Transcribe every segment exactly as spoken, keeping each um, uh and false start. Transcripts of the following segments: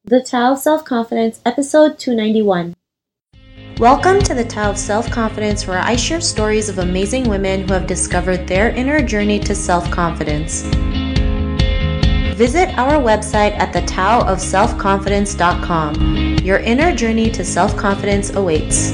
The Tao of Self-Confidence, episode two ninety-one. Welcome to the Tao of Self-Confidence, where I share stories of amazing women who have discovered their inner journey to self-confidence. Visit our website at the tao of self confidence dot com. Your inner journey to self-confidence awaits.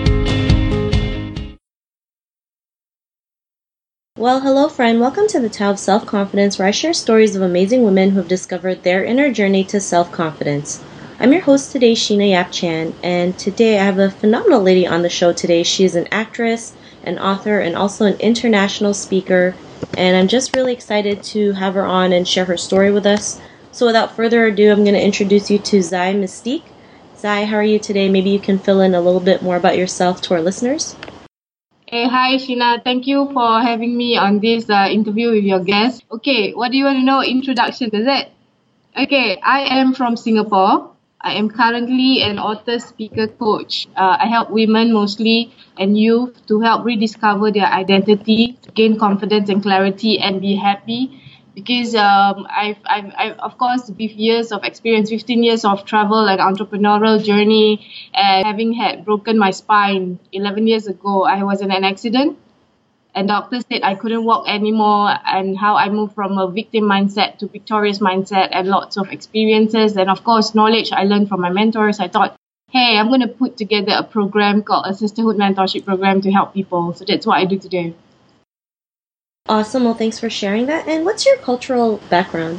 Well, hello friend. Welcome to the Tao of Self-Confidence, where I share stories of amazing women who have discovered their inner journey to self-confidence. I'm your host today, Sheena Yap Chan, and today I have a phenomenal lady on the show today. She is an actress, an author, and also an international speaker, and I'm just really excited to have her on and share her story with us. So without further ado, I'm going to introduce you to Zai Mystique. Zai, how are you today? Maybe you can fill in a little bit more about yourself to our listeners. Hey, hi Sheena. Thank you for having me on this uh, interview with your guest. Okay, what do you want to know? Introduction, is it? Okay, I am from Singapore. I am currently an author, speaker, coach. Uh, I help women mostly and youth to help rediscover their identity, to gain confidence and clarity and be happy. Because um, I've, I've, I've, of course, with years of experience, fifteen years of travel and entrepreneurial journey, and having had broken my spine eleven years ago, I was in an accident. And doctors said I couldn't walk anymore, and how I moved from a victim mindset to victorious mindset, and lots of experiences. And of course, knowledge I learned from my mentors. I thought, hey, I'm going to put together a program called a Sisterhood Mentorship Program to help people. So that's what I do today. Awesome. Well, thanks for sharing that. And what's your cultural background?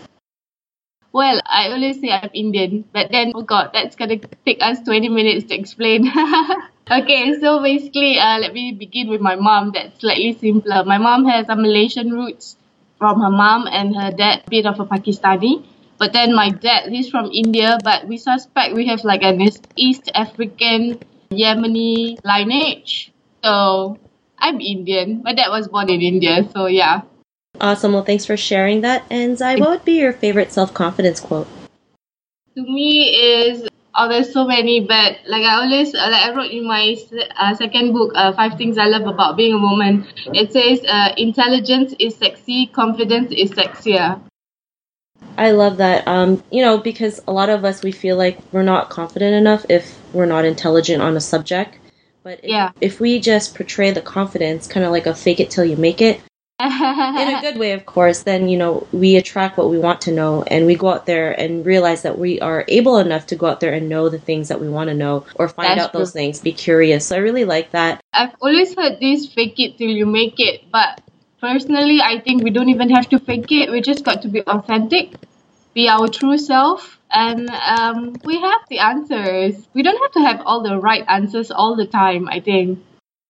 Well, I always say I'm Indian, but then, oh God, that's going to take us twenty minutes to explain. Okay, so basically, uh, let me begin with my mom. That's slightly simpler. My mom has a Malaysian roots from her mom, and her dad, a bit of a Pakistani. But then my dad, he's from India, but we suspect we have like an East African, Yemeni lineage. So I'm Indian. My dad was born in India, so yeah. Awesome. Well, thanks for sharing that. And Zai, what would be your favorite self-confidence quote? To me is, oh, there's so many, but like I always, uh, like I wrote in my uh, second book, uh, Five Things I Love About Being a Woman. It says, uh, intelligence is sexy, confidence is sexier. I love that. Um, you know, because a lot of us, we feel like we're not confident enough if we're not intelligent on a subject. But if, yeah. if we just portray the confidence, kind of like a fake it till you make it, in a good way, of course, then, you know, we attract what we want to know, and we go out there and realize that we are able enough to go out there and know the things that we want to know, or find That's out those true. things, be curious. So I really like that. I've always heard this fake it till you make it, but personally, I think we don't even have to fake it. We just got to be authentic, be our true self, and um, we have the answers. We don't have to have all the right answers all the time, I think.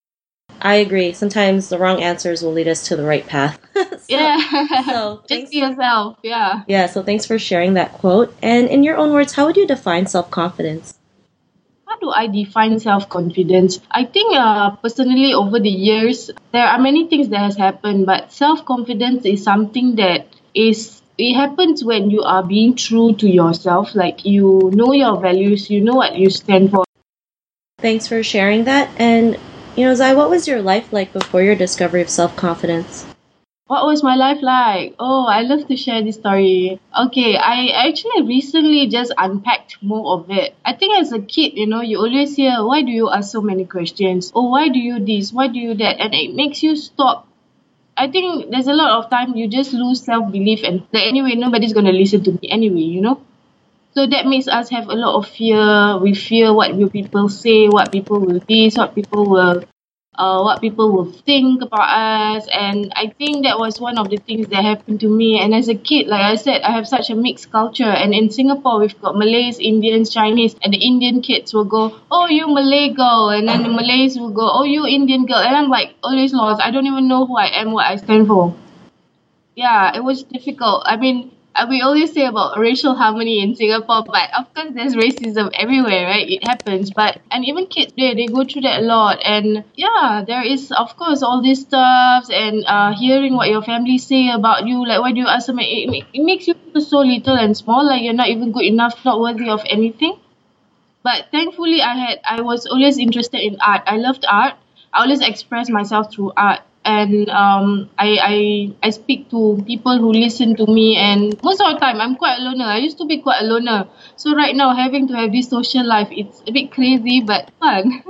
I agree. Sometimes the wrong answers will lead us to the right path. so, yeah. So Just thanks. be yourself. Yeah. Yeah. So thanks for sharing that quote. And in your own words, how would you define self-confidence? How do I define self-confidence? I think uh, personally over the years, there are many things that has happened, but self-confidence is something that is, it happens when you are being true to yourself, like you know your values, you know what you stand for. Thanks for sharing that. And you know, Zai, what was your life like before your discovery of self-confidence? What was my life like? Oh, I love to share this story. Okay, I actually recently just unpacked more of it. I think as a kid, you know, you always hear, why do you ask so many questions? Oh, why do you this? Why do you that? And it makes you stop. I think there's a lot of time you just lose self-belief, and that anyway, nobody's going to listen to me anyway, you know? So that makes us have a lot of fear. We fear what will people say, what people will this, what people will uh, what people will think about us. And I think that was one of the things that happened to me. And as a kid, like I said, I have such a mixed culture. And in Singapore, we've got Malays, Indians, Chinese, and the Indian kids will go, oh, you Malay girl. And then the Malays will go, oh, you Indian girl. And I'm like, always lost. I don't even know who I am, what I stand for. Yeah, it was difficult. I mean, uh, we always say about racial harmony in Singapore, but of course there's racism everywhere, right? It happens. But, and even kids there, they go through that a lot. And yeah, there is, of course, all these stuffs, and uh, hearing what your family say about you, like, why do you ask them? It, it, it makes you feel so little and small, like you're not even good enough, not worthy of anything. But thankfully, I had, I was always interested in art. I loved art. I always expressed myself through art. and um, I, I I speak to people who listen to me, and most of the time I'm quite a loner. I used to be quite a loner. So right now having to have this social life, it's a bit crazy but fun.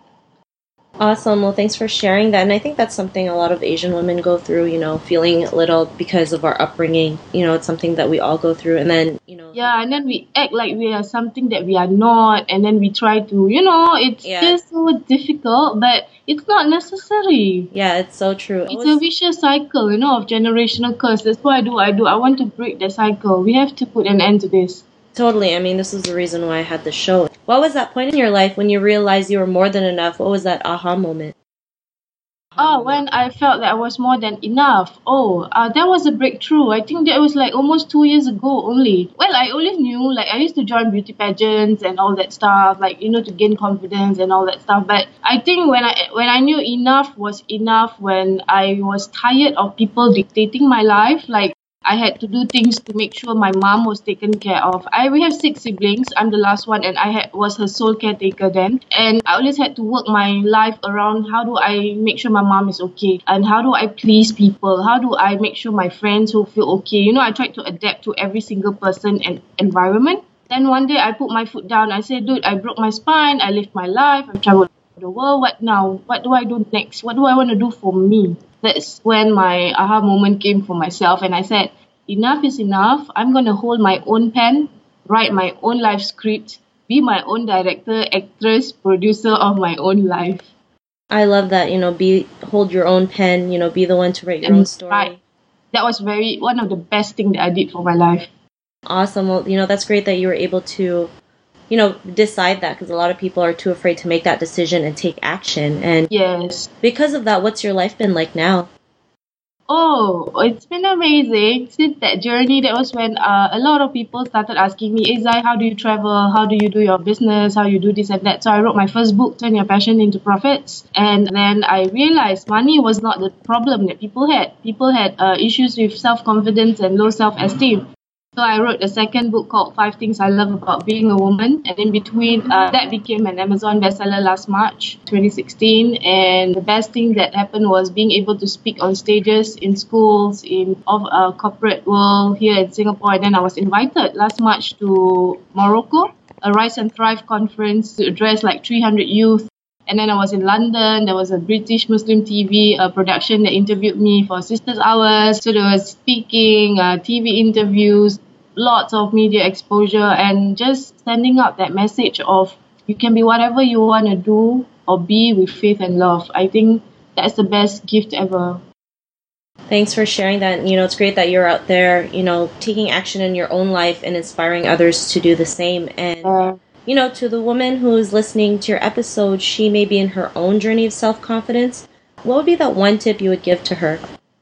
Awesome. Well, thanks for sharing that. And I think that's something a lot of Asian women go through, you know, feeling little because of our upbringing. You know, it's something that we all go through. And then, you know. Yeah, and then we act like we are something that we are not. And then we try to, you know, it's Yeah. just so difficult, but it's not necessary. Yeah, it's so true. It's Always- a vicious cycle, you know, of generational curse. That's what I do. I do. I want to break the cycle. We have to put an end to this. Totally. I mean, this is the reason why I had the show. What was that point in your life when you realized you were more than enough? What was that aha moment? Oh, when I felt that I was more than enough. Oh, uh, that was a breakthrough. I think that was like almost two years ago only. Well, I always knew, like I used to join beauty pageants and all that stuff, like, you know, to gain confidence and all that stuff. But I think when I when I knew enough was enough, when I was tired of people dictating my life, like I had to do things to make sure my mom was taken care of. I we have six siblings. I'm the last one, and I had, was her sole caretaker then. And I always had to work my life around how do I make sure my mom is okay, and how do I please people? How do I make sure my friends will feel okay? You know, I tried to adapt to every single person and environment. Then one day I put my foot down. I said, dude, I broke my spine. I lived my life. I've traveled the world. What now? What do I do next? What do I want to do for me? That's when my aha moment came for myself, and I said, enough is enough. I'm going to hold my own pen, write my own life script, be my own director, actress, producer of my own life. I love that, you know, be hold your own pen, you know, be the one to write your And own story. right. That was very one of the best things that I did for my life. Awesome. Well, you know, that's great that you were able to, you know, decide that, because a lot of people are too afraid to make that decision and take action. And Yes. because of that, what's your life been like now? Oh, it's been amazing. Since that journey, that was when uh, a lot of people started asking me, hey, Zai, how do you travel? How do you do your business? How you do this and that? So I wrote my first book, Turn Your Passion into Profits. And then I realized money was not the problem that people had. People had uh, issues with self-confidence and low self-esteem. So I wrote a second book called Five Things I Love About Being a Woman. And in between, uh, that became an Amazon bestseller last March twenty sixteen. And the best thing that happened was being able to speak on stages in schools, in of a corporate world here in Singapore. And then I was invited last March to Morocco, a Rise and Thrive conference to address like three hundred youth. And then I was in London. There was a British Muslim T V uh, production that interviewed me for Sisters Hours. So there was speaking, uh, T V interviews, lots of media exposure, and just sending out that message of you can be whatever you want to do or be with faith and love. I think that's the best gift ever. Thanks for sharing that. You know, it's great that you're out there, you know, taking action in your own life and inspiring others to do the same. And Uh, you know, to the woman who is listening to your episode, she may be in her own journey of self-confidence. What would be that one tip you would give to her?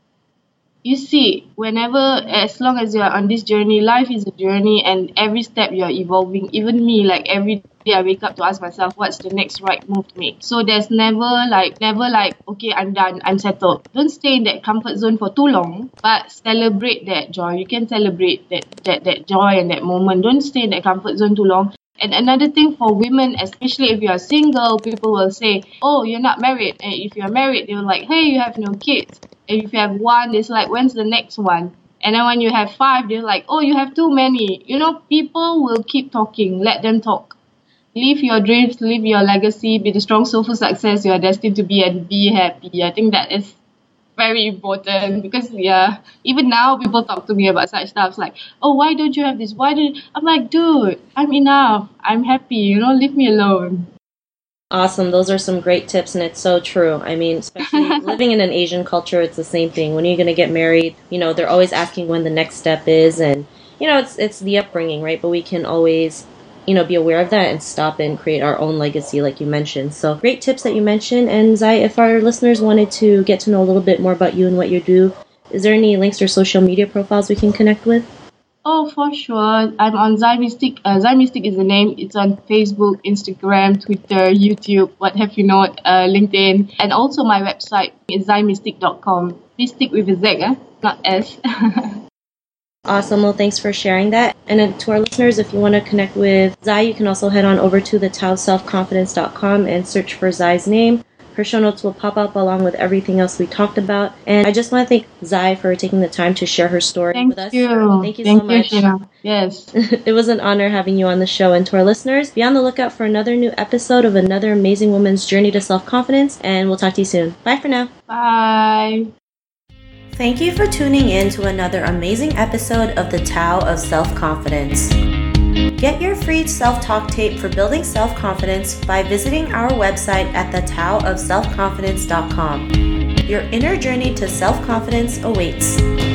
You see, whenever, as long as you are on this journey, life is a journey, and every step you are evolving. Even me, like every day I wake up to ask myself, what's the next right move to make? So there's never like, never like, okay, I'm done, I'm settled. Don't stay in that comfort zone for too long, but celebrate that joy. You can celebrate that, that, that joy and that moment. Don't stay in that comfort zone too long. And another thing for women, especially if you are single, people will say, oh, you're not married. And if you're married, they're like, hey, you have no kids. And if you have one, it's like, when's the next one? And then when you have five, they're like, oh, you have too many. You know, people will keep talking. Let them talk. Live your dreams, live your legacy, be the strong soulful success you are destined to be, and be happy. I think that is very important, because yeah, even now people talk to me about such stuff like, oh, why don't you have this? Why did I'm like, dude, I'm enough. I'm happy. You know, leave me alone. Awesome. Those are some great tips, and it's so true. I mean, especially living in an Asian culture, it's the same thing. When you're going to get married, you know, they're always asking when the next step is, and, you know, it's it's the upbringing, right? But we can always, you know, be aware of that and stop and create our own legacy, like you mentioned. So great tips that you mentioned. And Zai, if our listeners wanted to get to know a little bit more about you and what you do, is there any links or social media profiles we can connect with? Oh, for sure. I'm on Zai Mystic. Uh, Zai Mystic is the name. It's on Facebook, Instagram, Twitter, YouTube, what have you not, uh, LinkedIn. And also my website is zai mystic dot com. Mystic with a Z, eh? Not S. Awesome. Well, thanks for sharing that. And then to our listeners, if you want to connect with Zai, you can also head on over to the tao self confidence dot com and search for Zai's name. Her show notes will pop up along with everything else we talked about. And I just want to thank Zai for taking the time to share her story Thank with us. you. Thank you Thank so you, much. Sheena. Yes. It was an honor having you on the show. And to our listeners, be on the lookout for another new episode of another amazing woman's journey to self-confidence. And we'll talk to you soon. Bye for now. Bye. Thank you for tuning in to another amazing episode of the Tao of Self-Confidence. Get your free self-talk tape for building self-confidence by visiting our website at the tao of self confidence dot com. Your inner journey to self-confidence awaits.